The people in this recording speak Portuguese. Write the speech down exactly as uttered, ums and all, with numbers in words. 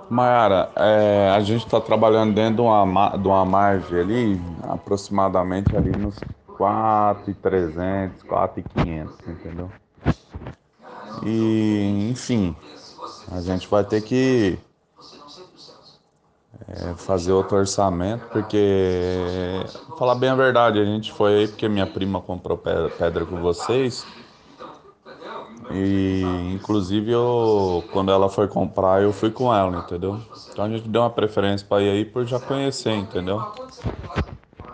Mayara, é, a gente está trabalhando dentro de uma, ma- de uma margem ali, aproximadamente ali nos quatro mil e trezentos, quatro mil e quinhentos, entendeu? E, enfim, a gente vai ter que é, fazer outro orçamento, porque, pra falar bem a verdade, a gente foi aí porque minha prima comprou pe- pedra com vocês, e inclusive eu, quando ela foi comprar, eu fui com ela, entendeu? Então a gente deu uma preferência para ir aí por já conhecer, entendeu?